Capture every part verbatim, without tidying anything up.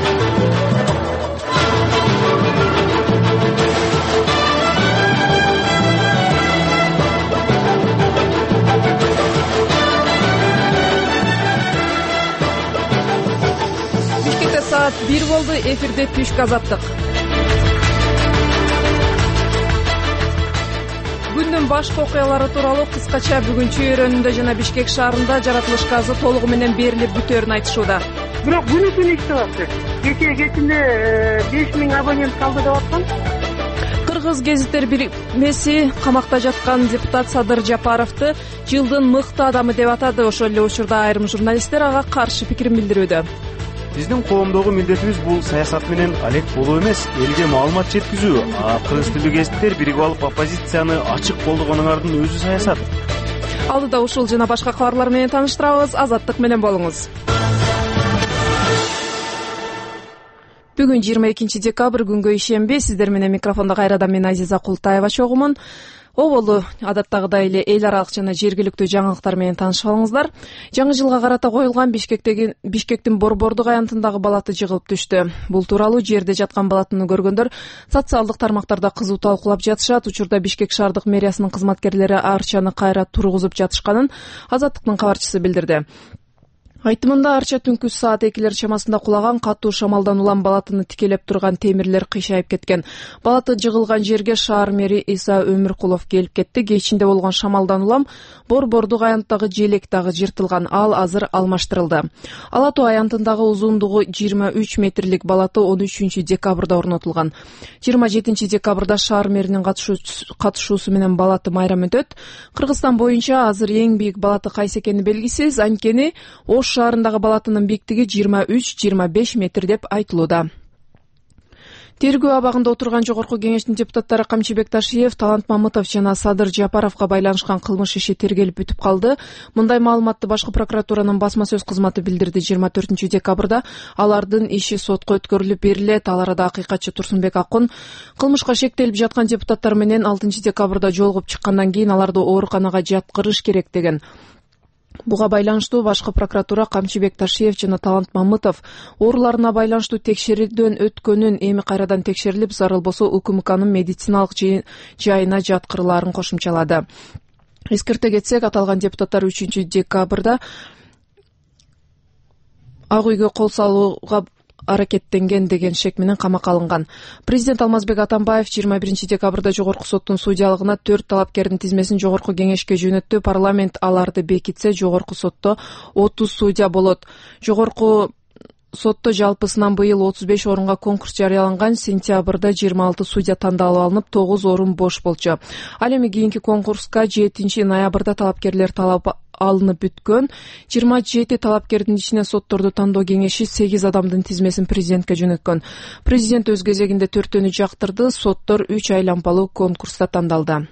Саат бир болду. Эфирде Түшк Азаттык. Күндүн башкы окуялары тууралуу кыскача бүгүн Чөйрөнүндө жана Бишкек шаарында жаратылыш газы толугу менен берилип бүтөөрүн айтышууда. Бирок күнү түнү иштеп атты. Кечээ кечинде беш миң абонент калды деп аткан. Кыргыз гезиттер бирмеси камакта жаткан депутат Садыр Жапаровду жылдын мыкты адамы деп атады. Ошол эле учурда айрым журналисттер ага каршы пикирин билдирүүдө. Биздин коомдогу милдетибиз бул саясат менен алек болуу эмес, элге маалымат жеткизүү. А кыргыз тилдүү гезиттер бириги алып оппозицияны ачык колдогонуңардын өзү саясат. Алдыда ушул жана башка кабарлар менен тааныштырабыз. Азаттык менен болуңуз. Бүгүн жыйырма экинчи декабрь, күнгө ишенбе. Сиздер менен микрофондо кайрадан мен Азиза Култаева чогумун. Оболу адаттагыдай эле эл аралык жана жергиликтүү жаңылыктар менен таанышып алыңыздар. Жаңы жылга карата коюлган Бишкектеги Бишкектин Борбордук аянтындагы балаты жыгылып түштү. Бул тууралуу жерде жаткан балатыны көргөндөр социалдык тармактарда кызуу талкуулап жатышат. Учурда Бишкек шаардык мэриясынын кызматкерлери арчаны кайра тургузуп жатышканын Азаттыктын кабарчысы билдирди. Айтымында арча түнкү саат экилер чамасында кулаган, катуу шамалдан улам балатыны тикелеп турган темирлер кыйшайып кеткен. Балаты жыгылган жерге шаар мэри Иса Өмүркулов келип кетти. Кечинде болгон шамалдан улам Борбордук аянттагы желек дагы жыртылган. Ал азыр алмаштырылды. Ала Тоо аянтындагы узундугу жыйырма үч метрлик балаты он үчүнчү декабрда орнотулган. жыйырма жетинчи декабрда шаар мэринин катышуусу менен балаты майрам өтөт. Кыргызстан боюнча азыр эң бийик балаты кайсы экени белгисиз. Анткени Ош шаарындагы балатынын бийиктиги жыйырма үч жыйырма беш метр деп айтылууда. Тергөө абагында отурган Жогорку кеңештин депутаттары Камчыбек Ташиев, Талант Мамытов жана Садыр Жапаровго байланышкан кылмыш иши тергелип бүтүп калды. Мындай маалыматты башкы прокуратуранын басма сөз кызматы билдирди. жыйырма төртүнчү декабрда алардын иши сотко өткөрүлүп берилет. Ал арада акыйкатчы Турсунбек Акун кылмышка шектелип жаткан депутаттар менен алтынчы декабрда жолугуп чыккандан кийин аларды ооруканага жаткырыш керек деген. Буга байланыштуу башкы прокуратура Камчыбек Ташиев жана Талант Мамытов ооруларына байланыштуу текшерүүдөн өткөнүн, эми кайрадан текшерилип, зарыл болсо УКМКнын медициналык жайына жаткырылаарын кошумчалады. Эскерте кетсек, аталган депутаттар үчүнчү декабрда Ак үйгө кол салууга аракеттенген деген шек менен камакка алынган. Президент Алмазбек Атамбаев жыйырма биринчи декабрда Жогорку соттун судьялыгына төрт талапкердин тизмесин Жогорку кеңешке жөнөттү. Парламент аларды бекитсе, Жогорку сотто отуз судья болот. Жогорку сотто жалпысынан быйыл отуз беш орунга конкурс жарыяланган. Сентябрда жыйырма алты судья тандалып алынып, тогуз орун бош болчу. Ал эми кийинки конкурска жетинчи ноябрда талапкерлер талап алынып бүткөн. жыйырма жети талапкердин ичинен сотторду тандоо кеңеши сегиз адамдын тизмесин президентке жөнөткөн. Президент өз кезегинде төртөөнү жактырды. Соттор үч айлампалуу конкурста тандалды.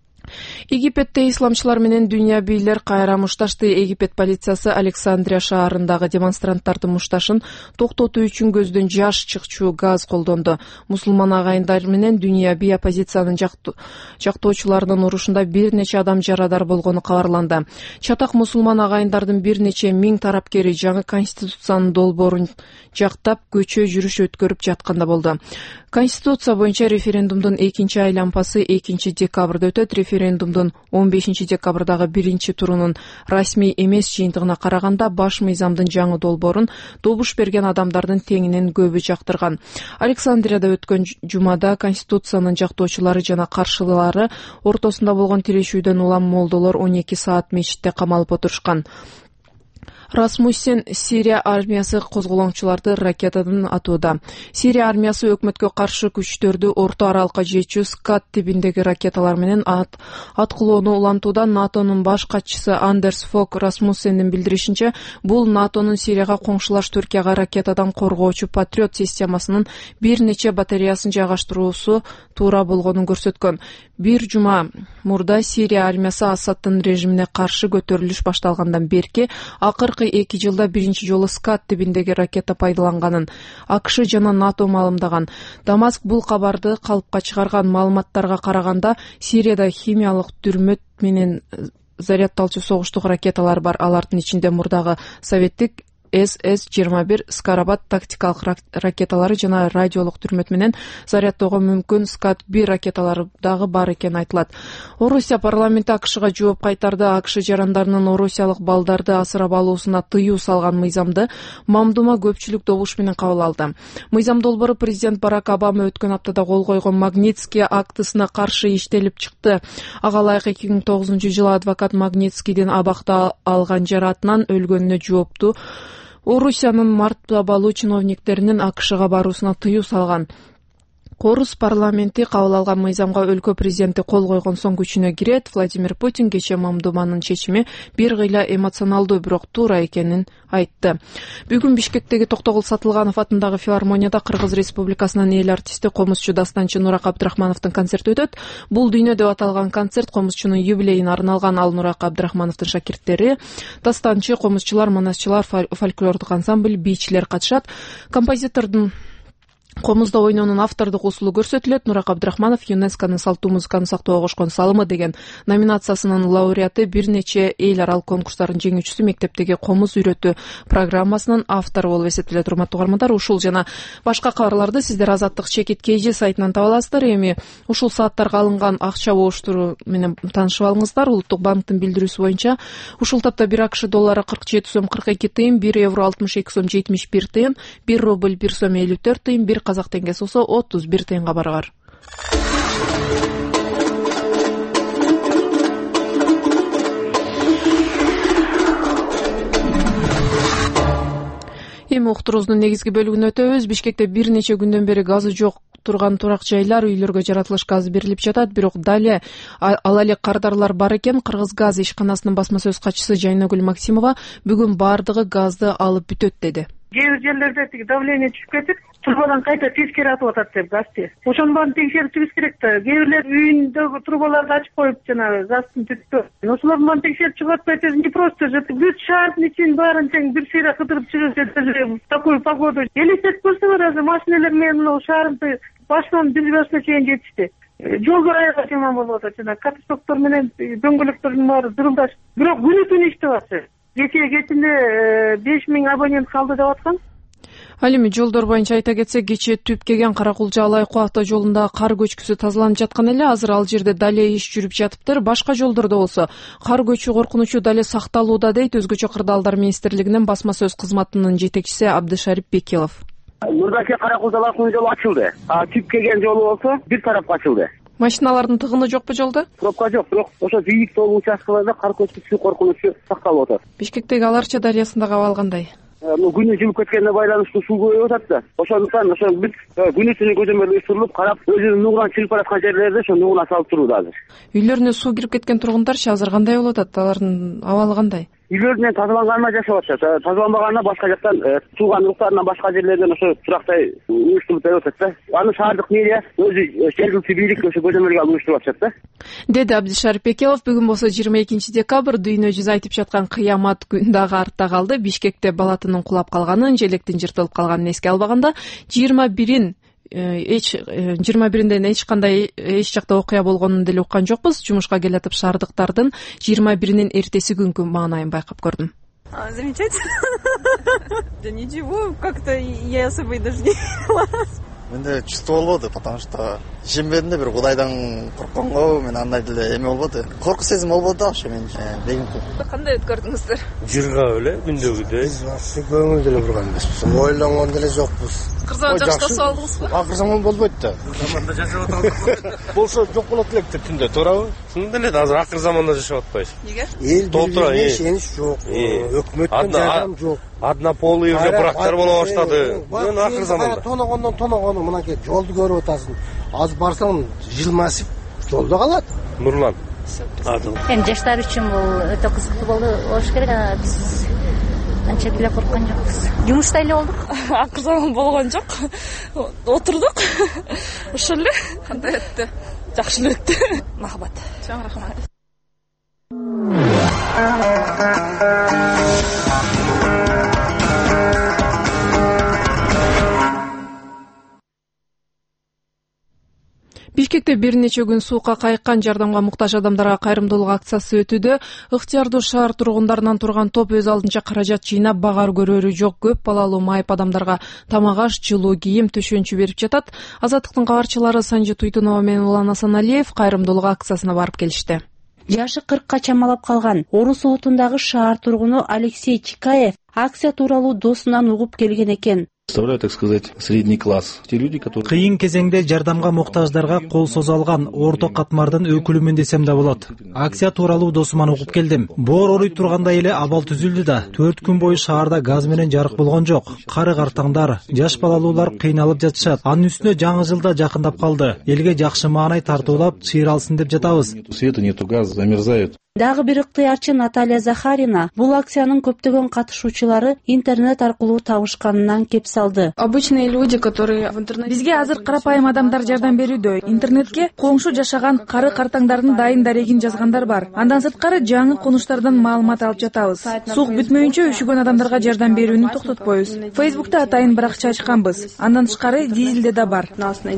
Египетте исламчылар менен дүйнө бийлер кайра мушташты. Египет полициясы Александрия шаарындагы демонстранттардын мушташын токтотуу үчүн көздөн жаш чыкчуу газ колдонду. Мусулман агайындар менен дүйнө бий оппозициянын жактоочуларынын урушунда бир нече адам жарадар болгону кабарланды. Чатак мусулман агайындардын бир нече миң тарапкери жаңы конституциянын долбоорун жактап көчө жүрүш өткөрүп жатканда болду. Конституция боюнча референдумдун экинчи айлампасы экинчи декабрда өтөт. Референдумдун он бешинчи декабрдагы биринчи турунун расмий эмес жыйынтыгына караганда баш мыйзамдын жаңы долбоорун добуш берген адамдардын теңинен көбү жактырган. Александрияда өткөн жумада конституциянын жактоочулары жана каршылары ортосунда болгон тирешүүдөн улам молдолор он эки саат мечитте камалып отурушкан. Расмуссен Сирия армиясы козголоңчуларды ракетадан атууда. Сирия армиясы өкмөткө каршы күчтөрдү орто аралыкка жетчү Скат тибиндеги ракеталар менен ат аткылоону улантууда. НАТОнун баш катчысы Андерс Фок Расмуссендин билдиришинче, бул НАТОнун Сирияга коңшулаш Түркияга ракетадан коргоочу Патриот системасынын бир нече батареясын жайгаштыруусу туура болгонун көрсөткөн. Бир жума мурда Сирия армиясы Асадтын режимине каршы көтөрүлүш башталгандан берки акыркы эки жылда биринчи жолу Скат тибиндеги ракета пайдаланганын АКШ жана НАТО маалымдаган. Дамаск бул кабарды калыпка чыгарган. Маалыматтарга караганда, Сирияда химиялык дүрмөт менен зарядталчу согуштук ракеталар бар. Алардын ичинде мурдагы советтик эс эс жыйырма бир Скарабат тактикалык ракеталары жана радиолук түрмөт менен зарядтоого мүмкүн скат бир ракеталары дагы бар экени айтылат. Орусия парламенти АКШга жооп кайтарды. АКШ жарандарынын орусиялык балдарды асырап алуусуна тыюу салган мыйзамды мамдума көпчүлүк добуш менен кабыл алды. Мыйзам долбоору президент Барак Обама өткөн аптада кол койгон Магнитский актысына каршы иштелип чыкты. Ага ылайык эки миң тогузунчу жылы адвокат Магнитскийдин абакта алган жаратынан өлгөнүнө жоопту Орусиянын мартабалуу чиновниктеринин АКШга баруусуна тыюу салган. Орус парламенти кабыл алган мыйзамга өлкө президенти кол койгон соң күчүнө кирет. Владимир Путин кечээ мамдуманын чечими бир кыйла эмоционалдуу, бирок туура экенин айтты. Бүгүн Бишкектеги Токтогул Сатылганов атындагы филармонияда Кыргыз Республикасынын эл артисти, комузчу дастанчы Нурак Абдрахмановдун концерти өтөт. Бул дүйнө деп аталган концерт комузчунун юбилейине арналган. Ал Нурак Абдрахмановдун шакирттери, дастанчы, комузчулар, манасчылар, фольклордук ансамбль, бийчилер катышат. Композитордун комузда ойнонун автордук усулу көрсөтүлөт. Нурак Абдрахманов ЮНЕСКОнун салттуу музыканы сактоого кошкон салымы деген номинациясынын лауреаты, бир нече эл аралык конкурстардын жеңүүчүсү, мектептеги комуз үйрөтүү программасынын автору болуп эсептелет. Урматтуу угармандар, ушул жана башка кабарларды сиздер Азаттык чекит kg сайтынан таба аласыздар. Эми ушул сааттарга алынган акча обуштуруу менен таанышып алыңыздар. Улуттук банктын билдирүүсү боюнча ушул тапта бир АКШ доллары кырк жети сом кырк эки тыйын, бир евро алтымыш эки сом жетимиш бир тыйын, бир рубль бир сом элүү төрт тыйын, бир казак теңгеси болсо отуз бир тыйынга баргар. Эми уктуруубуздун негизги бөлүгүнө өтөбүз. Бишкекте бир нече күндөн бери газы жок турган турак жайлар, үйлөргө жаратылыш газ берилип жатат. Бирок дале ал эле кардарлар бар экен. Кыргыз газ ишканасынын басма сөз катчысы Жайнагүл Максимова бүгүн бардыгы газды алып бүтөт деди. Кээ бир жерлерде тиги давление түшүп кетип, трубадан кайта тескери атып атат деп газды. Ошонун баарын текшерип чыгыш керек да. Кээ бирлер үйүндөгү трубаларды ачып коюп жанагы газдын түтүп. Ошолордун баарын текшерип чыгып атпайсыз, не просто же бүт шаардын ичин баарын тең бир сыйра кыдырып чыгып, такую погоду. Элестетип көрсөңөр, азыр машиналар менен могу шаарымды башынан бир басына чейин жетишти. Жолдор аябай жаман болуп атат, жана катастрофтор менен дөңгөлөктөрдүн баары дырылдаш. Бирок күнү түнү иштеп атат. Кечээ кечинде беш миң абонент калды деп аткан. Ал эми жолдор боюнча айта кетсек, кечээ түп келген Каракулча Алай-Куу авто жолунда кар көчкүсү тазаланып жаткан эле. Азыр ал жерде дале иш жүрүп жатыптыр. Башка жолдордо болсо кар көчүү коркунучу дале сакталууда дейт Өзгөчө кырдаалдар министрлигинин басма сөз кызматынын жетекчиси Абдышарип Бекилов. Мурдачы Каракулча Алай-Куу жолу ачылды. А түп келген жолу болсо бир тарапка ачылды. Машиналардын тыгыны жокпу жолдо? Пробка жок, бирок ошо бийик толуу участкаларда кар көчкүсү коркунучу сакталып атат. Бишкектеги Аларча дарыясындагы абал кандай? Күнү жылып кеткенине байланыштуу суу көбөйүп атат да. Ошондуктан ошо бүт күнү түнү көзөмөл уюштурулуп, карап, өзүнүн нугунан чыгып бараткан жерлерде ошо нугуна салып турууда азыр. Үйлөрүнө суу кирип кеткен тургундарчы азыр кандай болуп атат? Алардын абалы кандай? Үйлөрүнөн тазаланганына жашап атышат. Тазаланбаганына башка жактан сууган уруктарынан башка жерлерден ошо турактай уюштуруп берип атат да. Аны шаардык мэрия өзү жергиликтүү бийлик ошо көзөмөлгө алып уюштуруп атышат да. Деди Абдышарип Бекилов. Бүгүн болсо жыйырма экинчи декабрь, дүйнө жүзү айтып жаткан кыямат күн дагы артта калды. Бишкекте балатынын кулап калганын, желектин жыртылып калганын эске албаганда жыйырма бирин эч жыйырма биринден эч кандай эч жакта окуя болгонун деле уккан жокпуз. Жумушка келатып шаардыктардын жыйырма биринин эртеси күнкү маанайын байкап көрдүм. Замечательно. Да ничего, как-то я особо и даже не менде чувство болбоду, потому что ишенбедим да, бир Кудайдан коркконго мен андай деле эме болбоду. Корку сезим болбоду да ошо менин бегимкү. Кандай өткөрдүңүздөр? Жыргап эле күндөгүдөй. Биз көңүл деле бурган эмеспиз. Ойлонгон деле жокпуз. Кырзаман жакта суу алдыңызбы? Акырзаман болбойт да. Заманда жашап атабыз. Болсо жок болот электе түндө, туурабы? Чын эле азыр акыр заманда жашап атпайбыз. Эмнеге? Эл бири-бирине ишенич жок. Өкмөттөн жардам жок. Однополый уже брактар боло баштады. Мен акыр заманда. Тоногондон тоногону мынакей жолду көрүп атасың. Аз барсаң жылмасып жолдо калат. Нурлан. Адыл. Эми жаштар үчүн бул өтө кызыктуу болуш керек. Биз анча деле корккон жокпуз. Жумушта эле болдук. Акыр заман болгон жок. Отурдук. Ошол эле. Кандай өттү? Жакшы эле өттү. Махабат. Чоң рахмат. Бишкекте бир нече күн суукка кайыккан жардамга муктаж адамдарга кайрымдуулук акциясы өтүүдө. Ыктыярдуу шаар тургундарынан турган топ өз алдынча каражат жыйнап багар көрөрү жок көп балалуу майып адамдарга тамак аш, жылуу кийим, төшөнчү берип жатат. Азаттыктын кабарчылары Санжи Туйтунова менен Улан Асаналиев кайрымдуулук акциясына барып келишти. Жашы кыркка чамалап калган Орус отундагы шаар тургуну Алексей Чикаев акция тууралуу досунан угуп келген экен. Представляю, так сказать, средний класс. Те люди, которые... Кыйын кезеңде жардамга муктаждарга кол соза алган орто катмардын өкүлүмүн десем да болот. Акция тууралуу досуман угуп келдим. Боор оруй турганда эле абал түзүлдү да, төрт күн бою шаарда газ менен жарык болгон жок. Кары картаңдар, жаш балалуулар кыйналып жатышат. Анын үстүнө жаңы жылда жакындап калды. Элге жакшы маанай тартуулап чыйралсын деп жатабыз. Света нету, газ замерзает. Дагы бир ыктыярчы Наталья Захарина бул акциянын көптөгөн катышуучулары интернет аркылуу табышканынан кеп салды. Обычные люди, которые в интернете... Бизге азыр карапайым адамдар жардам берүүдө. Интернетке коңшу жашаган кары картаңдардын дайын дарегин жазгандар бар. Андан сырткары жаңы конуштардан маалымат алып жатабыз. Суук бүтмөйүнчө үшүгөн адамдарга жардам берүүнү токтотпойбуз. Фейсбукта атайын бир акча ачканбыз. Андан тышкары дизелде да бар.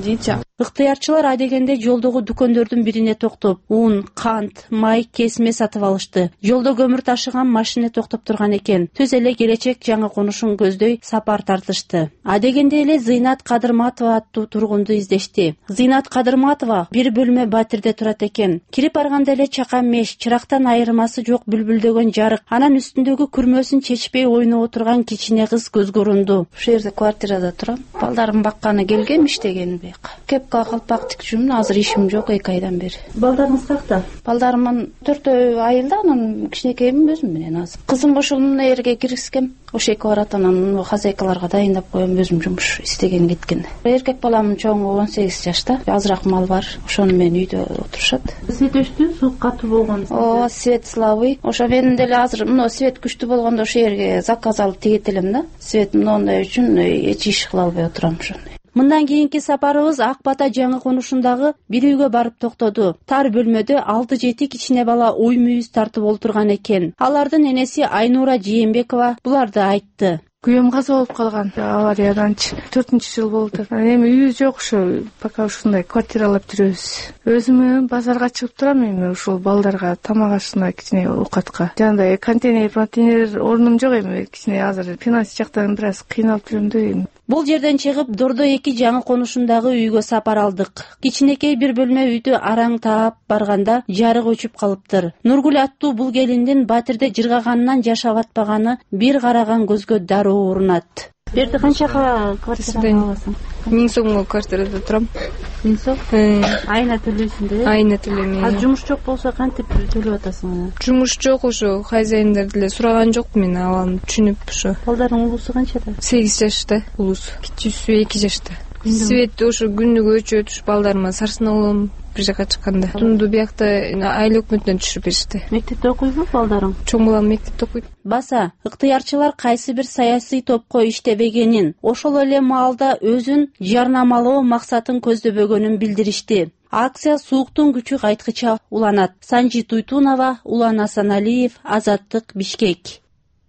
Ыктыярчылар адегенде жолдогу дүкөндөрдүн бирине токтоп, ун, кант, май, кесме сатып алышты. Жолдо көмүр ташыган машина токтоп турган экен. Түз эле келечек жаңы конушун көздөй сапар тартышты. Адегенде эле Зыйнат Кадырматова аттуу тургунду издешти. Зыйнат Кадырматова бир бөлмө батирде турат экен. Кирип барганда эле чака меш, чырактан айырмасы жок бүлбүлдөгөн жарык, анан үстүндөгү күрмөсүн чечпей ойноп отурган кичине кыз көзгө урунду. Ушул жерде квартирада турам. Балдарым бакканы келгем, иштеген бек. Кепка калпак тикчүмүн, азыр ишим жок эки айдан бери. Балдарыңыз какта? Балдарымын төртөө айылда, анан кичинекейим өзүм менен азыр. Кызым ошонун эрге киргизгем. Ошо эки барат, анан хозяйкаларга дайындап коем, өзүм жумуш истеген кеткен. Эркек балам чоңу он сегиз жашта, азыраак мал бар. Ошону менен үйдө отурушат. Свет өчтү, суу катуу болгон. Ооба, свет слабый. Ошо мен деле азыр мына свет күчтүү болгондо ошо жерге заказ алып тигет элем да. Свет моундай үчүн эч иш кыла албай отурам ошону. Мындан кийинки сапарыбыз Ак Бата жаңы конушундагы бир үйгө барып токтоду. Тар бөлмөдө алты жети кичине бала ой мүйүз тартып олтурган экен. Алардын энеси Айнура Жээнбекова буларды айтты. Күйөөм каза болуп калган. Авариядан төртүнчү жыл болду. Эми үйү жок, ошо пока ушундай квартиралап жүрөбүз. Өзүм базарга чыгып турам, эми ушул балдарга тамак ашына кичине оокатка. Жандай контейнер, контейнер орнум жок, эми кичине азыр финанс жактан бир аз кыйналып жүрөм да эми. Бул жерден чыгып Дордо эки жаңы конушундагы үйгө сапар алдык. Кичинекей бир бөлмө үйдү араң таап барганда жарык өчүп калыптыр. Нургүл аттуу бул келиндин батирде жыргаганынан жашап атпаганы бир караган көзгө дароо урунат. Берде канчага квартирада аласың? миң сомго квартирада турам. миң сом? Айына төлөйсүң да? Айына төлөйм. А жумуш жок болсо кантип төлөп атасың? Жумуш жок, ошо хозяиндар деле сураган жок, мен алам түшүнүп ошо. Балдарың улусу канчада? сегиз жашта улус. Кичүүсү эки жашта. Свет ошо күнүгө өчөт, уш балдарыма сарсын алам. Бир жака чыкканда тунду биякта айыл өкмөтүнөн түшүрүп беришти. Мектепте окуйбу балдарың? Чоң балам мектепте окуйт. Баса, ыктыярчылар кайсы бир саясий топко иштебегенин, ошол эле маалда өзүн жарнамалоо максатын көздөбөгөнүн билдиришти. Акция сууктун күчү кайткыча уланат. Санжи Туйтунова, Улан Асаналиев, Азаттык, Бишкек.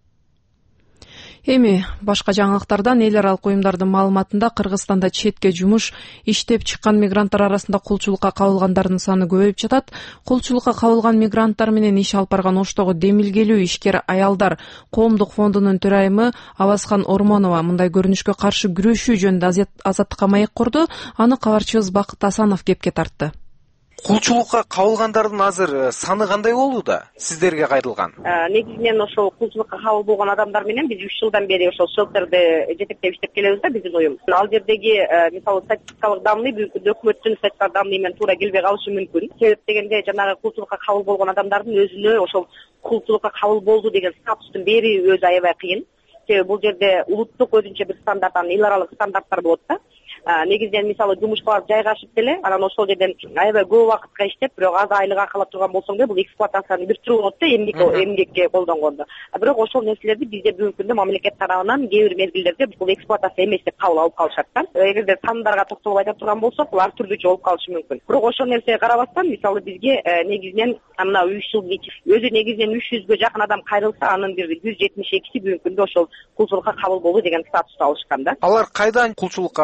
Эми башка жаңылыктардан эл аралык уюмдардын маалыматында Кыргызстанда четке жумуш иштеп чыккан мигранттар арасында кулчулукка кабылгандардын саны көбөйүп жатат. Кулчулукка кабылган мигранттар менен иш алып барган Оштогу демилгелүү ишкер аялдар коомдук фондунун төрайымы Авазхан Ормонова мындай көрүнүшкө каршы күрөшүү жөнүндө Азаттыкка маек курду. Аны кабарчыбыз Бакыт Асанов кепке тартты. Кулчулукка кабылгандардын азыр саны кандай болууда? Сиздерге кайтылган? Негизинен ошол кулчулукка кабыл болгон адамдар менен биз үч жылдан бери ошол шелтерде жетектеп иштеп келебиз да, биздин уюм. Ал жердеги мисалы статистикалык данный бүгүнкү өкмөттүн статистикалык данный менен туура келбей калышы мүмкүн. Себеп дегенде жанагы кулчулукка кабыл болгон адамдардын өзүнө ошол кулчулукка кабыл болду деген статустун берүү өзү аябай кыйын. Себеби бул жерде улуттук өзүнчө бир стандарт, анан эл аралык стандарттар болот да. Негизинен мисалы жумушка барып жайгашып деле, анан ошол жерден аябай көп убакытка иштеп, бирок аз айлык акы алып турган болсоң да, бул эксплуатациянын бир түрү болот да, эмгек эмгекке колдонгондо. Бирок ошол нерселерди бизде бүгүнкү күндө мамлекет тарабынан кээ бир мезгилдерде бул эксплуатация эмес деп кабыл алып калышат да. Эгерде сандарга токтолуп айта турган болсок, бул ар түрдүүчө болуп калышы мүмкүн. Бирок ошол нерсеге карабастан, мисалы бизге негизинен мына үч жыл өзү негизинен үч жүзгө жакын адам кайрылса, анын бир жүз жетимиш экиси бүгүнкү күндө ошол кулчулукка кабыл болду деген статусту алышкан да. Алар кайдан кулчулукка кабыл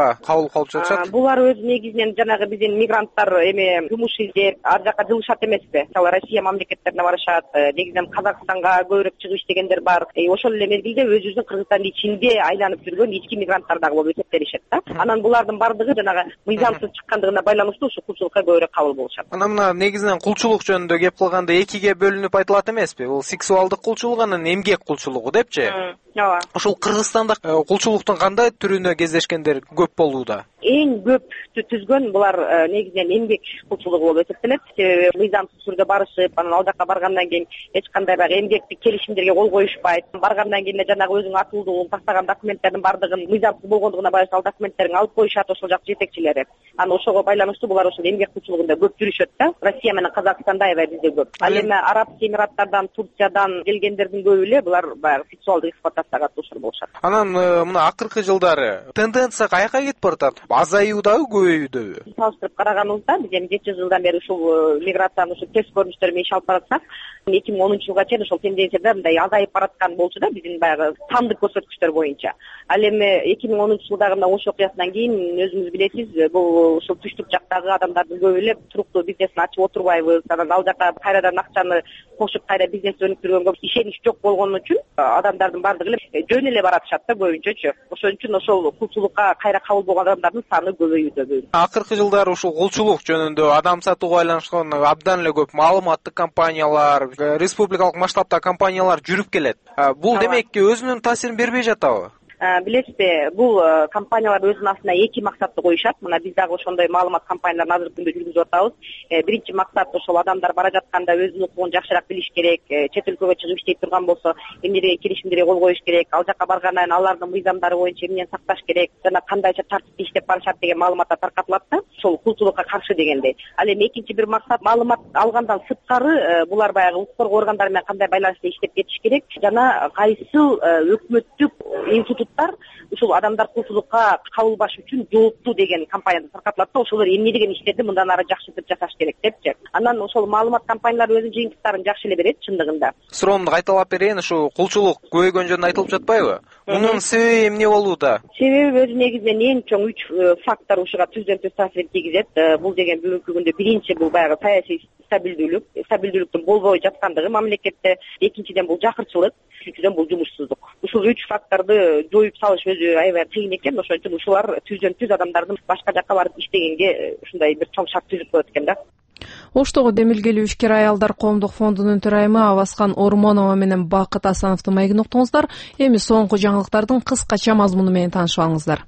болуп калып жатышат? Булар өзү негизинен жанагы биздин мигранттар эме жумуш издеп ар жака жылышат эмеспи? Мисалы Россия мамлекеттерине барышат, негизинен Казакстанга көбүрөөк чыгып иштегендер бар. Ошол эле мезгилде өзүбүздүн Кыргызстандын ичинде айланып жүргөн ички мигранттар дагы болуп эсептелишет да. Анан булардын бардыгы жанагы мыйзамсыз чыккандыгына байланыштуу ушул кулчулукка көбүрөөк кабыл болушат. Анан мына негизинен кулчулук жөнүндө кеп кылганда экиге бөлүнүп айтылат эмеспи? Бул сексуалдык кулчулук анан эмгек кулчулугу депчи? Ооба. Ошол Кыргызстанда кулчулуктун кандай түрүнө кездешкендер көп болууда? Эң көп түзгөн булар негизинен эмгек кулчулугу болуп эсептелет. Себеби мыйзамсыз түрдө барышып, анан ал жака баргандан кийин эч кандай баягы эмгектик келишимдерге кол коюшпайт. Баргандан кийин эле жанагы өзүң атуулдугун тастаган документтердин бардыгын мыйзамсыз болгондугуна байланыштуу ал документтерин алып коюшат ошол жак жетекчилери. Анан ошого байланыштуу булар ошол эмгек кулчулугунда көп жүрүшөт да. Россия менен Казакстанда аябай бизде көп. Ал эми Араб Эмираттардан, Турциядан келгендердин көбү эле булар баягы сексуалдык эксплуатацияга катышуучу болушат. Анан мына акыркы жылдары тенденция каяка кетип баратат? Азаюудабы, көбөйүүдөбү? Салыштырып караганыбызда биз эми жети жылдан бери ушул миграциянын ушул терс көрүнүштөрү менен иш алып баратсак, эки миң онунчу жылга чейин ошол тенденцияда мындай азайып бараткан болчу да биздин баягы сандык көрсөткүчтөр боюнча. Ал эми эки миң онунчу жылдагы мына ош окуясынан кийин өзүңүз билесиз, бул ушул түштүк жактагы адамдардын көбү эле туруктуу бизнесин ачып отурбайбыз. Анан ал жака кайрадан акчаны кошуп кайра бизнес өнүктүргөнгө ишенич жок болгон үчүн адамдардын бардыгы эле жөн эле баратышат да көбүнчөчү. Ошон үчүн ошол кулчулукка кайра кабыл болгон адамдардын саны көбөйүүдө. Акыркы жылдары ушул кулчулук жөнүндө адам сатууга байланышкан абдан эле көп маалыматтык компаниялар, республикалык масштабта компаниялар жүрүп келет. Бул демекки өзүнүн таасирин бербей жатабы? Билесизби, бул компаниялар өзүнүн астына эки максатты коюшат. Мына биз дагы ошондой маалымат компанияларын азыркы күндө жүргүзүп атабыз. Биринчи максат ошол адамдар бара жатканда өзүнүн укугун жакшыраак билиш керек, чет өлкөгө чыгып иштей турган болсо эмнеге келишимдерге кол коюш керек, ал жака баргандан кийин алардын мыйзамдары боюнча эмнени сакташ керек, жана кандайча тартипти иштеп барышат деген маалыматтар таркатылат да, ошол кулчулукка каршы дегендей. Ал эми экинчи бир максат маалымат алгандан сырткары булар баягы укук коргоо органдары менен кандай байланышта иштеп кетиш керек, жана кайсыл өкмөттүк институт ушул адамдар кулчулукка кабылбаш үчүн жооптуу деген компанияда таркатылат да, ошолор эмне деген иштерди мындан ары жакшыртып жасаш керек депчи. Анан ошол маалымат компаниялары өзүнүн жыйынтыктарын жакшы эле берет чындыгында. Суроомду кайталап берейин, ушу кулчулук көбөйгөн жөнүндө айтылып жатпайбы? Мунун себеби эмне болууда? Себеби өзү негизинен эң чоң үч фактор ушуга түздөн түз таасир тийгизет. Бул деген бүгүнкү күндө биринчи бул баягы саясий стабилдүүлүк, стабилдүүлүктүн болбой жаткандыгы мамлекетте, экинчиден бул жакырчылык, үчүнчүдөн бул жумушсуздук. Ушул үч факторду жоюп салыш өзү аябай кыйын экен. Ошон үчүн ушулар түздөн түз адамдардын башка жакка барып иштегенге ушундай бир чоң шарт түзүп коет экен да. Оштогу демилгелүү ишкер аялдар коомдук фондунун төрайымы Аваскан Ормонова менен Бакыт Асановдун маегин уктуңуздар. Эми соңку жаңылыктардын кыскача мазмуну менен таанышып алыңыздар.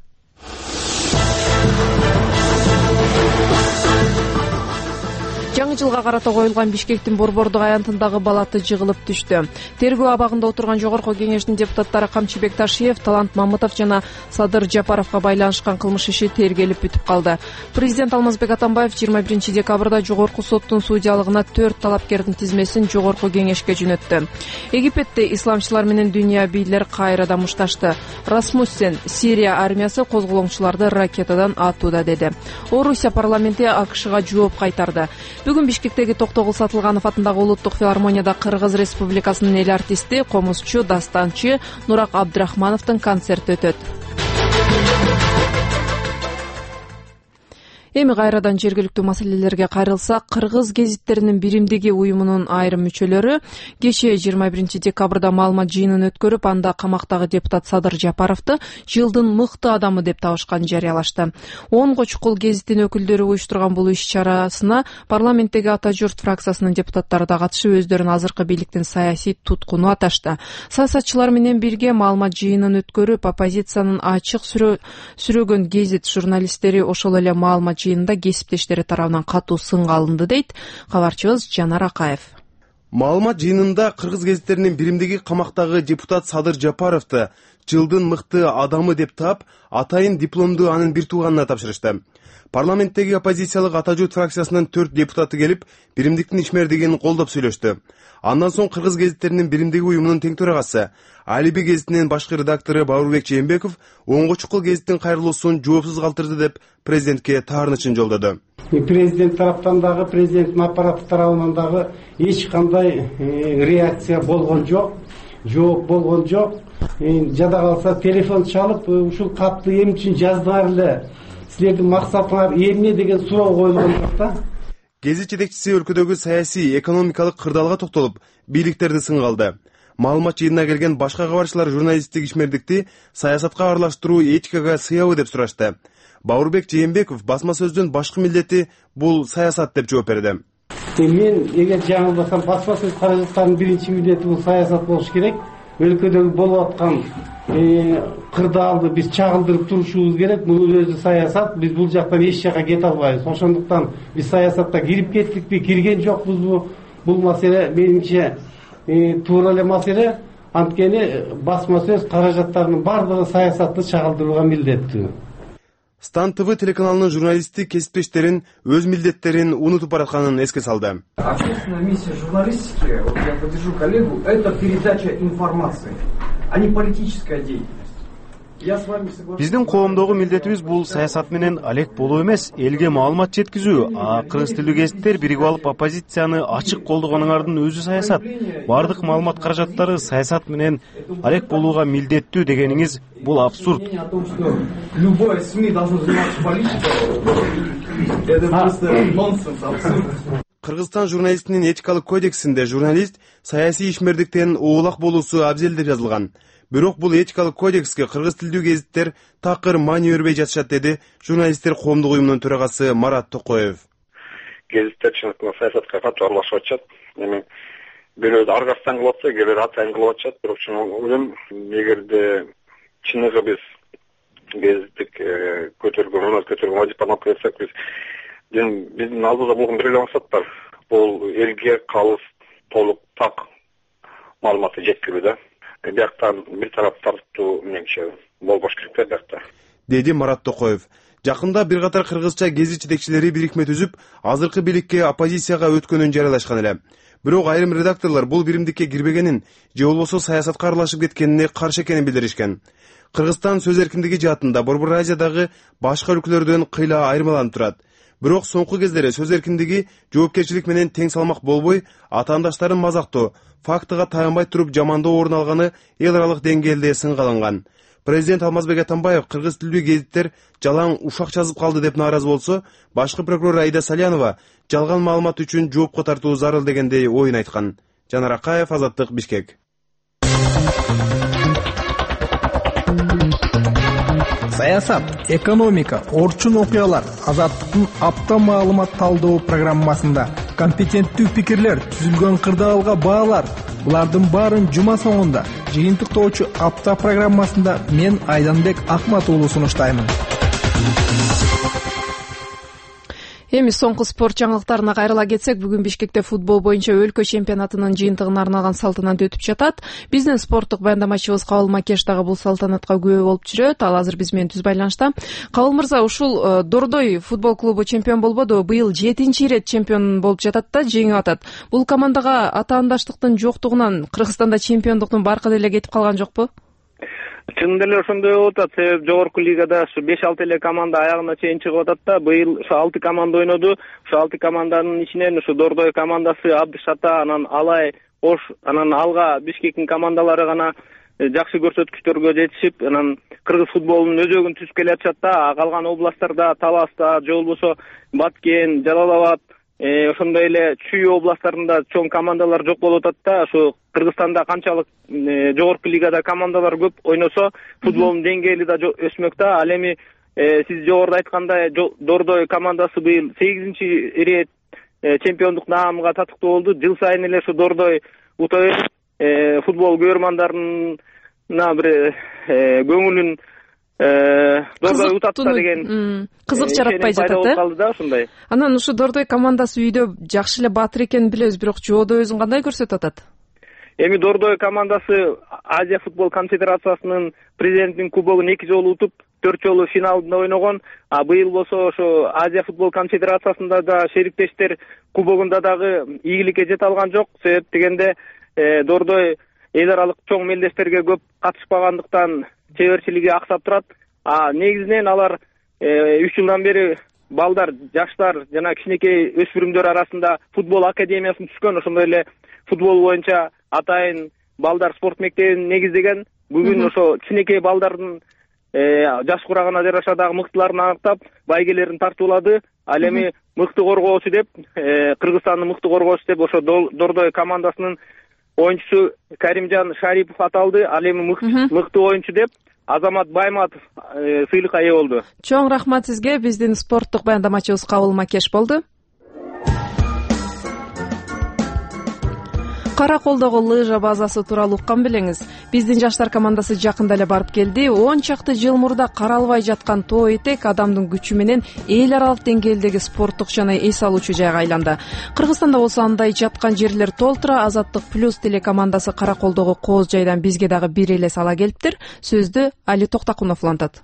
Жаңы жылга карата коюлган Бишкектин Борбордук аянтындагы балаты жыгылып түштү. Тергөө абагында отурган Жогорку Кеңештин депутаттары Камчыбек Ташиев, Талант Мамытов жана Садыр Жапаровго байланышкан кылмыш иши тергелип бүтүп калды. Президент Алмазбек Атамбаев жыйырма биринчи декабрда Жогорку соттун судьялыгына төрт талапкердин тизмесин Жогорку Кеңешке жөнөттү. Египетте исламчылар менен дүйнө бийлер кайрадан мушташты. Расмуссен Сирия армиясы козголоңчуларды ракетадан атууда деди. Орусия парламенти АКШга жооп кайтарды. Бүгүн Бишкектеги Токтогул Сатылганов атындагы Улуттук филармонияда Кыргыз Республикасынын эл артисти, комузчу, дастанчы Нурак Абдрахмановдун концерти өтөт. Эми кайрадан жергиликтүү маселелерге кайрылсак, Кыргыз гезиттеринин биримдиги уюмунун айрым мүчөлөрү кечээ жыйырма биринчи декабрда маалымат жыйынын өткөрүп, анда камактагы депутат Садыр Жапаровду жылдын мыкты адамы деп табышканын жарыялашты. онго чукул гезитин өкүлдөрү уюштурган бул иш-чарасына парламенттеги Ата журт фракциясынын депутаттары да катышып, өздөрүн азыркы бийликтин саясий туткуну аташты. Саясатчылар менен бирге маалымат жыйынын өткөрүп, оппозициянын ачык сүрөгөн гезит журналисттери ошол эле маалымат жыйынында кесиптештери тарабынан катуу сынга алынды, дейт кабарчыбыз Жанар Акаев. Маалымат жыйынында Кыргыз гезиттеринин биримдиги камактагы депутат Садыр Жапаровду жылдын мыкты адамы деп таап, атайын дипломду анын бир тууганына тапшырышты. Парламенттеги оппозициялык Ата журт фракциясынын төрт депутаты келип, биримдиктин ишмердигин колдоп сүйлөштү. Андан соң Кыргыз гезиттеринин биримдиги уюмунун тең төрагасы, Алиби гезитинин башкы редактору Баурбек Жээнбеков онго чукул гезиттин кайрылуусун жоопсуз калтырды деп президентке таарынычын жолдоду. Президент тараптан дагы, президенттин аппараты тарабынан дагы эч кандай реакция болгон жок, жооп болгон жок. Жада калса телефон чалып, ушул катты эмне үчүн жаздыңар эле? силердин максатыңар эмне деген суроо коюлгон жок да. Гезит жетекчиси өлкөдөгү саясий, экономикалык кырдаалга токтолуп, бийликтерди сынга алды. Маалымат жыйынына келген башка кабарчылар журналисттик ишмердикти саясатка аралаштыруу этикага сыябы деп сурашты. Бауырбек Жээнбеков басма сөздүн башкы милдети бул саясат деп жооп берди. Мен эгер жаңылбасам басма сөз каражаттарынын биринчи милдети бул саясат болуш керек. Өлкөдөгү болуп аткан кырдаалды биз чагылдырып турушубуз керек. Бул өзү саясат. Биз бул жактан эч жака кете албайбыз. Ошондуктан биз саясатка кирип кеттикпи, кирген жокпузбу? Бул маселе менимче туура эле маселе. Анткени басма сөз каражаттарынын бардыгы саясатты чагылдырууга милдеттүү. Стан ТВ телеканалынын журналисти кесиптештерин өз милдеттерин унутуп баратканын эске салды. Общественная миссия журналистики, вот я поддержу коллегу, это передача информации, а не политическая деятельность. Биздин коомдогу милдетибиз бул саясат менен алек болуу эмес, элге маалымат жеткизүү. А кыргыз тилдүү гезиттер биригип алып оппозицияны ачык колдогонуңардын өзү саясат. Бардык маалымат каражаттары саясат менен алек болууга милдеттүү дегениңиз бул абсурд. Любой СМИ должен заниматься политикой. Это просто нонсенс, абсурд. Кыргызстан журналистинин этикалык кодексинде журналист саясий ишмердиктен уулак болуусу абзел деп жазылган. Бирок бул этикалык кодекске кыргыз тилдүү гезиттер такыр маани бербей жатышат, деди журналисттер коомдук уюмунун төрагасы Марат Токоев. Гезиттер чындыгында саясатка катуу аралашып атышат. Эми бирөөдө Аргастан кылып атса, кээ бирөө Атайын кылып атышат. Бирок чын эгерде чыныгы биз гезиттик көтөргөн, муну көтөргөн вазифаны алып келсек, биз биздин алдыбызда болгон бир эле максат бар. Бул элге калыс, толук, так маалыматты жеткирүү да. Бияктан бир тарап тартуу мененче болбош керек да биякта, деди Марат Токоев. Жакында бир катар кыргызча гезит жетекчилери бирикме түзүп, азыркы бийликке оппозицияга өткөнүн жарыялашкан эле. Бирок айрым редакторлор бул биримдикке кирбегенин же болбосо саясатка аралашып кеткенине каршы экенин билдиришкен. Кыргызстан сөз эркиндиги жаатында Борбор Азиядагы башка өлкөлөрдөн кыйла айырмаланып турат. Бирок соңку кездери сөз эркиндиги жоопкерчилик менен тең салмак болбой, атаандаштарын мазактоо, фактыга таянбай туруп жамандоо орун алганы эл аралык деңгээлде сынга алынган. Президент Алмазбек Атамбаев кыргыз тилдүү гезиттер жалаң ушак жазып калды деп нааразы болсо, башкы прокурор Айда Салянова жалган маалымат үчүн жоопко тартуу зарыл дегендей оюн айткан. Жанар Акаев, Азаттык, Бишкек. Саясат, экономика, орчун окуялар Азаттыктын апта маалымат талдоо программасында компетенттүү пикирлер, түзүлгөн кырдаалга баалар. Булардын баарын жума соңунда жыйынтыктоочу апта программасында мен Айданбек Акмат уулу сунуштаймын. Эми соңку спорт жаңылыктарына кайрыла кетсек, бүгүн Бишкекте футбол боюнча өлкө чемпионатынын жыйынтыгына арналган салтанат өтүп жатат. Биздин спорттук баяндамачыбыз Кабыл Макеш дагы бул салтанатка күбө болуп жүрөт. Ал азыр биз менен түз байланышта. Кабыл мырза, ушул Дордой футбол клубу чемпион болбоду, быйыл жетинчи ирет чемпион болуп жатат да, жеңип атат. Бул командага атаандаштыктын жоктугунан Кыргызстанда чемпиондуктун баркы деле кетип калган жокпу? Чынында эле ошондой болуп атат. Себеп жогорку лигада ушу беш алты эле команда аягына чейин чыгып атат да. Быйыл ушу алты команда ойноду. Ушу алты команданын ичинен ушу Дордой командасы, Абдышата, анан Алай, Ош, анан алга Бишкектин командалары гана жакшы көрсөткүчтөргө жетишип, анан кыргыз футболунун өзөгүн түзүп келатышат да. Калган областтарда, Таласта, же болбосо Баткен, Жалал-Абад, ошондой эле Чүй областтарында чоң командалар жок болуп атат да. Ушу Кыргызстанда канчалык жогорку лигада командалар көп ойносо, футболдун деңгээли да өсмөк да. Ал эми сиз жогоруда айткандай Дордой командасы быйыл сегизинчи ирет чемпиондук наамга татыктуу болду. Жыл сайын эле ушу Дордой ута футбол көрөрмандарына бир көңүлүн Дордой утатта деген кызык жаратпай жатат да, ошондой. Анан ушу Дордой командасы үйдө жакшы эле баатыр экенин билебиз, бирок жоодо өзүн кандай көрсөтүп атат? Эми Дордой командасы Азия футбол конфедерациясынын президентинин кубогун эки жолу утуп, төрт жолу финалда ойногон. А быйыл болсо ошо Азия футбол конфедерациясында да шериктештер кубогунда дагы ийгиликке жете алган жок. Себеп дегенде Дордой эл аралык чоң мелдештерге көп катышпагандыктан чеберчилиги аксап турат. А негизинен алар үч жылдан бери балдар, жаштар жана кичинекей өспүрүмдөр арасында футбол академиясын түшкөн, ошондой эле футбол боюнча Атайын балдар спорт мектебин негиздеген. Бүгүн ошо кичинекей балдардын жаш курагына жараша дагы мыктыларын аныктап байгелерин тартуулады. Ал эми мыкты коргоочу деп Кыргызстандын мыкты коргоочу деп ошо Дордой командасынын оюнчусу Каримжан Шарипов аталды. Ал эми мыкты оюнчу деп Азамат Байматов сыйлыкка ээ болду. Чоң рахмат сизге. Биздин спорттук баяндамачыбыз Кабыл Макеш болду. Караколдогу лыжа базасы тууралуу уккан белеңиз. Биздин жаштар командасы жакында эле барып келди. он чакты жыл мурда каралбай жаткан тоо этек адамдын күчү менен эл аралык деңгээлдеги спорттук жана эс алуучу жайга айланды. Кыргызстанда болсо андай жаткан жерлер толтура. Азаттык плюс телекомандасы Караколдогу кооз жайдан бизге дагы бир эле сала келиптир. Сөздү Али Токтакунов улантат.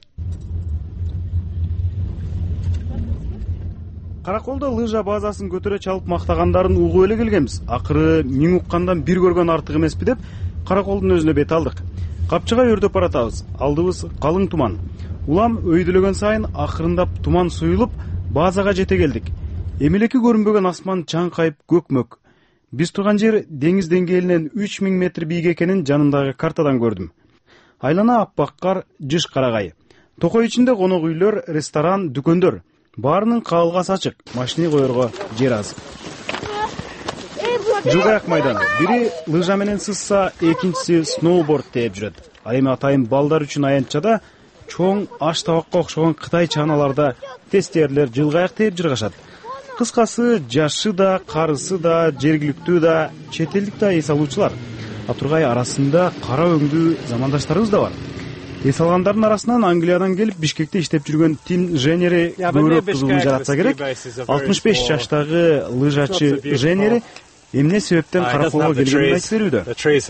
Караколдо лыжа базасын көтөрө чалып мактагандарын угуп эле келгенбиз. Акыры миң уккандан бир көргөн артык эмеспи деп Караколдун өзүнө бет алдык. Капчыга өрдөп баратабыз. Алдыбыз калың туман. Улам өйдүлөгөн сайын акырындап туман суюлуп базага жете келдик. Эмелеки көрүнбөгөн асман чаңкайып көкмөк. Биз турган жер деңиз деңгээлинен үч миң метр бийик экенин жанымдагы картадан көрдүм. Айлана аппак кар, жыш карагай. Токой ичинде конок үйлөр, ресторан, дүкөндөр. Баарынын каалгасы ачык, машина коерго жер аз. Жылгаяк майданы. Бири лыжа менен сызса, экинчиси сноуборд тээп жүрөт. Ал эми атайын балдар үчүн аянтчада чоң аш табакка окшогон Кытай чааналарда тестерлер жылгаяк тээп жыргашат. Кыскасы, жашы да, карысы да, жергиликтүү да, чет элдик да эс алуучулар. А тургай арасында кара өңдүү замандаштарыбыз да бар. Эс алгандардын арасынан Англиядан келип Бишкекте иштеп жүргөн Тим Женери көбүрөөк кызыгуу жаратса керек. алтымыш беш жаштагы лыжачы Женери эмне себептен Караколго келгенин айтып берүүдө.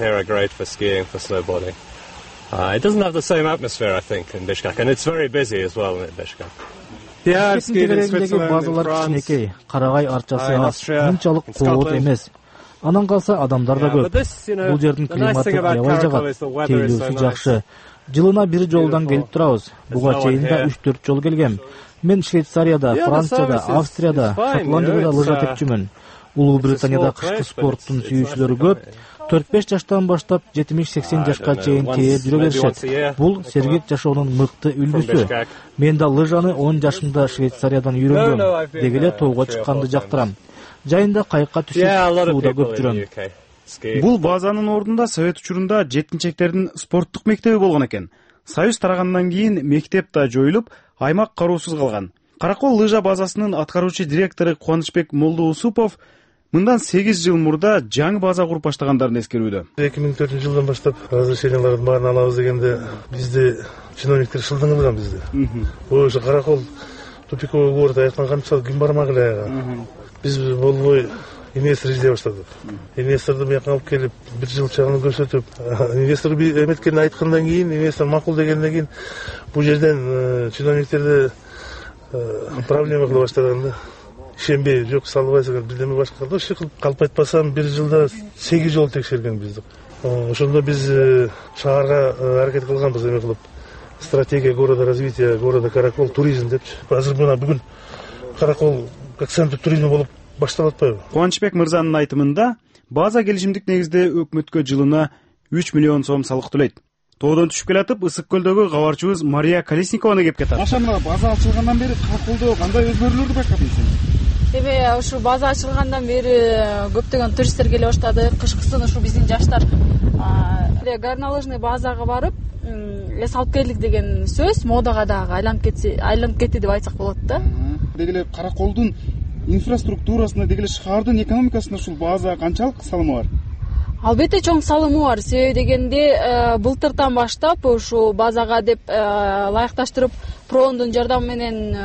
Бишкектин тегерегиндеги базалар кичинекей, карагай арчасы аз, мынчалык кооз эмес. Анан калса адамдар да көп. Бул жердин климаты аябай жагат, тейлөөсү жакшы. Жылына бир жолдан келип турабыз. Буга чейин да үч төрт жол келгем. Мен Швейцарияда, Францияда, Австрияда, Шотландияда лыжа тепчүмүн. Улуу Британияда кышкы спорттун сүйүүчүлөрү көп. төрт беш жаштан баштап жетимиш сексен жашка чейин тээп жүрө беришет. Бул сергек жашоонун мыкты үлгүсү. Мен да лыжаны он жашымда Швейцариядан үйрөнгөм. Деги эле тоого чыкканды жактырам. Жайында кайыкка түшүп, сууда көп жүрөм. Бул базанын ордунда совет учурунда жеткинчектердин спорттук мектеби болгон экен. Союз тарагандан кийин мектеп да жоюлуп, аймак кароосуз калган. Каракол лыжа базасынын аткаруучу директору Кубанычбек Молдоусупов мындан сегиз жыл мурда жаңы база куруп баштагандарын эскерүүдө. эки миң төртүнчү жылдан баштап разрешениялардын баарын алабыз дегенде бизде чиновниктер шылдың кылган бизди. Ошо Каракол тупиковый город аяктан камчылап күн бармак эле аяга. Биз болбой инвестор издей баштадык. Инвесторду бияка алып келип, бир жыл чагын көрсөтүп, инвестор эметкени айткандан кийин, инвестор макул дегенден кийин бул жерден чиновниктерди проблема кыла баштаган да. Ишенбей, жок салбайсыңар, бирдеме башка кылды. Ошо кылып калп айтпасам, бир жылда сегиз жол текшерген бизди. Ошондо биз шаарга аракет кылганбыз эме кылып. Стратегия города развития города Каракол туризм депчи. Азыр мына бүгүн Каракол как центр туризма болуп башталып атпайбы? Кубанычбек мырзанын айтымында, база келишимдик негизде өкмөткө жылына үч миллион сом салык төлөйт. Тоодон түшүп келатып, Ысык көлдөгү кабарчыбыз Мария Колесникованы кеп кетат. Аша мына база ачылгандан бери Караколдо кандай өзгөрүүлөрдү байкадыңыз? Эми ушу база ачылгандан бери көптөгөн туристтер келе баштады. Кышкысын ушу биздин жаштар горнолыжный базага барып эс алып келдик деген сөз модага дагы айланып кетти, айланып кетти деп айтсак болот да. Деги эле Караколдун инфраструктурасына, деги эле шаардын экономикасына ушул база канчалык салымы бар? Албетте чоң салымы бар. Себеби дегенде былтыртан баштап ушу базага деп ылайыкташтырып Прондун жардамы менен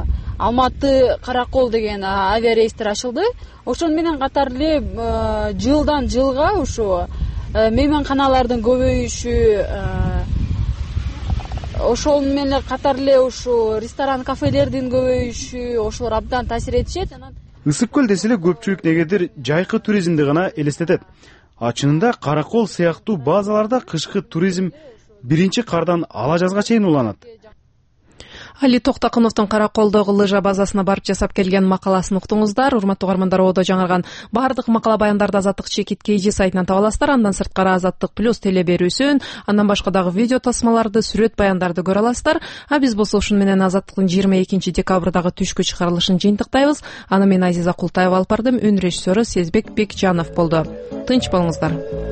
Алматы Каракол деген авиарейстер ачылды. Ошон менен катар эле жылдан жылга ушу мейманканалардын көбөйүшү, ошол менен катар эле ушу ресторан, кафелердин көбөйүшү, ошолор абдан таасир этишет. Ысык көл десе эле көпчүлүк негедир жайкы туризмди гана элестетет. А чынында Каракол сыяктуу базаларда кышкы туризм биринчи кардан ала жазга чейин уланат. Али Токтакуновдун Караколдогу лыжа базасына барып жасап келген макаласын уктуңуздар. Урматтуу угармандар, одо жаңырган баардык макала баяндарды Азаттык чекит kg сайтынан таба аласыздар. Андан сырткары Азаттык плюс теле берүүсүн, андан башка дагы видео тасмаларды, сүрөт баяндарды көрө аласыздар. А биз болсо ушуну менен Азаттыктын жыйырма экинчи декабрдагы түшкү чыгарылышын жыйынтыктайбыз. Аны мен Азиза Култаева алып бардым. Үн режиссеру Сезбек Бекжанов болду. Тынч болуңуздар.